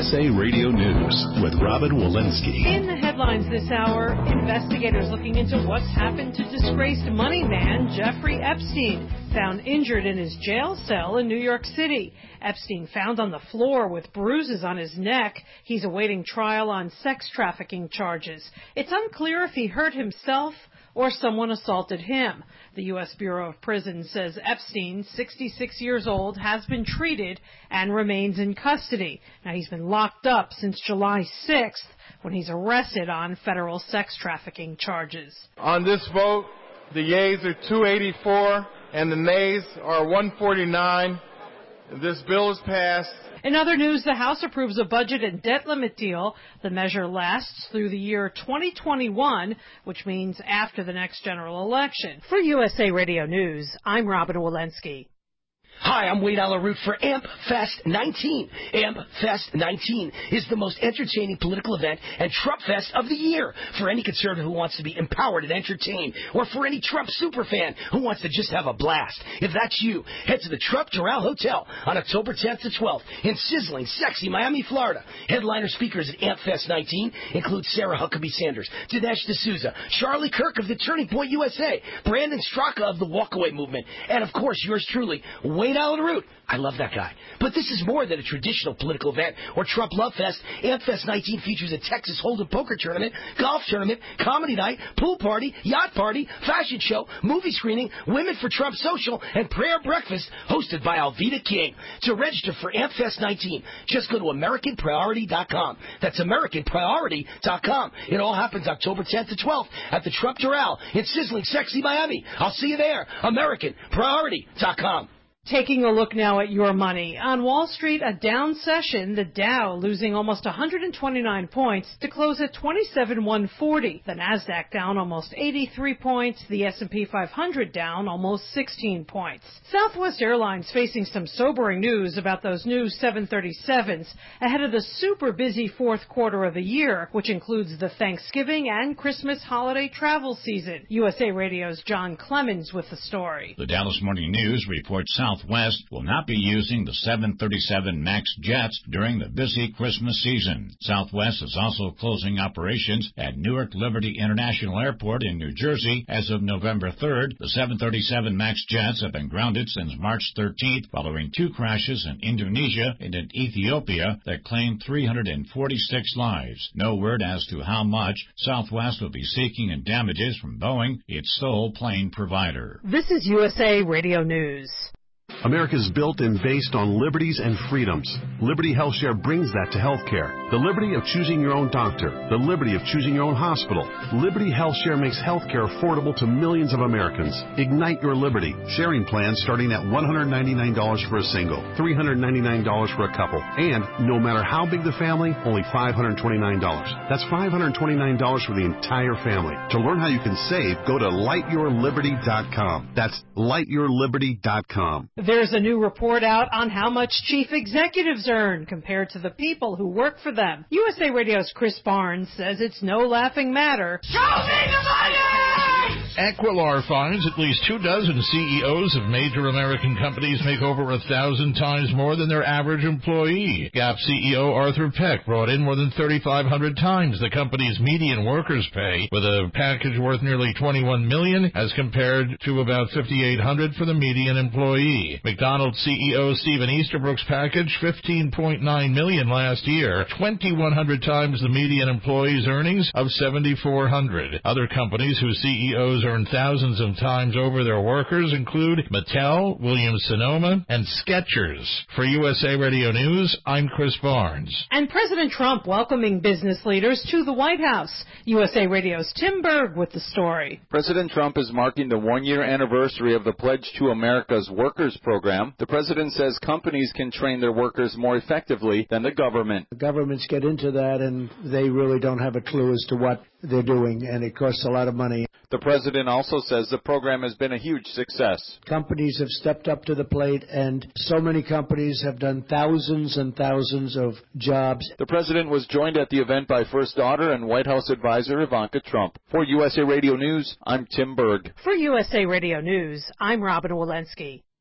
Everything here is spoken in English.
USA Radio News with Robin Walensky. In the headlines this hour, investigators looking into what's happened to disgraced money man Jeffrey Epstein, found injured in his jail cell in New York City. Epstein found on the floor with bruises on his neck. He's awaiting trial on sex trafficking charges. It's unclear if he hurt himself or someone assaulted him. The U.S. Bureau of Prisons says Epstein, 66 years old, has been treated and remains in custody. Now, he's been locked up since July 6th when he's arrested on federal sex trafficking charges. On this vote, the yeas are 284 and the nays are 149. This bill is passed. In other news, the House approves a budget and debt limit deal. The measure lasts through the year 2021, which means after the next general election. For USA Radio News, I'm Robin Walensky. Hi, I'm Wade Alaroot for AMP Fest 19. AMP Fest 19 is the most entertaining political event and Trump Fest of the year for any conservative who wants to be empowered and entertained, or for any Trump superfan who wants to just have a blast. If that's you, head to the Trump Doral Hotel on October 10th to 12th in sizzling, sexy Miami, Florida. Headliner speakers at AMP Fest 19 include Sarah Huckabee Sanders, Dinesh D'Souza, Charlie Kirk of the Turning Point USA, Brandon Straka of the Walkaway Movement, and of course yours truly, Wade Alaroot. I love that guy. But this is more than a traditional political event or Trump Love Fest. AMP Fest 19 features a Texas Hold'em poker tournament, golf tournament, comedy night, pool party, yacht party, fashion show, movie screening, Women for Trump social, and prayer breakfast hosted by Alveda King. To register for AMP Fest 19, just go to AmericanPriority.com. That's AmericanPriority.com. It all happens October 10th to 12th at the Trump Doral in sizzling, sexy Miami. I'll see you there. AmericanPriority.com. Taking a look now at your money. On Wall Street, a down session, the Dow losing almost 129 points to close at 27,140. The Nasdaq down almost 83 points. The S&P 500 down almost 16 points. Southwest Airlines facing some sobering news about those new 737s ahead of the super busy fourth quarter of the year, which includes the Thanksgiving and Christmas holiday travel season. USA Radio's John Clemens with the story. The Dallas Morning News reports Southwest will not be using the 737 MAX jets during the busy Christmas season. Southwest is also closing operations at Newark Liberty International Airport in New Jersey as of November 3rd. The 737 MAX jets have been grounded since March 13th following two crashes in Indonesia and in Ethiopia that claimed 346 lives. No word as to how much Southwest will be seeking in damages from Boeing, its sole plane provider. This is USA Radio News. America is built and based on liberties and freedoms. Liberty HealthShare brings that to healthcare. The liberty of choosing your own doctor. The liberty of choosing your own hospital. Liberty HealthShare makes healthcare affordable to millions of Americans. Ignite your liberty. Sharing plans starting at $199 for a single, $399 for a couple, and no matter how big the family, only $529. That's $529 for the entire family. To learn how you can save, go to lightyourliberty.com. That's lightyourliberty.com. There's a new report out on how much chief executives earn compared to the people who work for them. USA Radio's Chris Barnes says it's no laughing matter. Show me the money! Aquilar finds at least 24 CEOs of major American companies make over 1,000 times more than their average employee. Gap CEO Arthur Peck brought in more than 3,500 times the company's median workers' pay, with a package worth nearly $21 million as compared to about $5,800 for the median employee. McDonald's CEO Stephen Easterbrook's package, $15.9 million last year, 2,100 times the median employee's earnings of $7,400. Other companies whose CEOs earn thousands of times over their workers include Mattel, Williams-Sonoma, and Skechers. For USA Radio News, I'm Chris Barnes. And President Trump welcoming business leaders to the White House. USA Radio's Tim Berg with the story. President Trump is marking the one-year anniversary of the Pledge to America's Workers program. The president says companies can train their workers more effectively than the government. The governments get into that, and they really don't have a clue as to what they're doing, and it costs a lot of money. The president also says the program has been a huge success. Companies have stepped up to the plate, and so many companies have done thousands and thousands of jobs. The president was joined at the event by First Daughter and White House advisor Ivanka Trump. For USA Radio News, I'm Tim Berg. For USA Radio News, I'm Robin Walensky.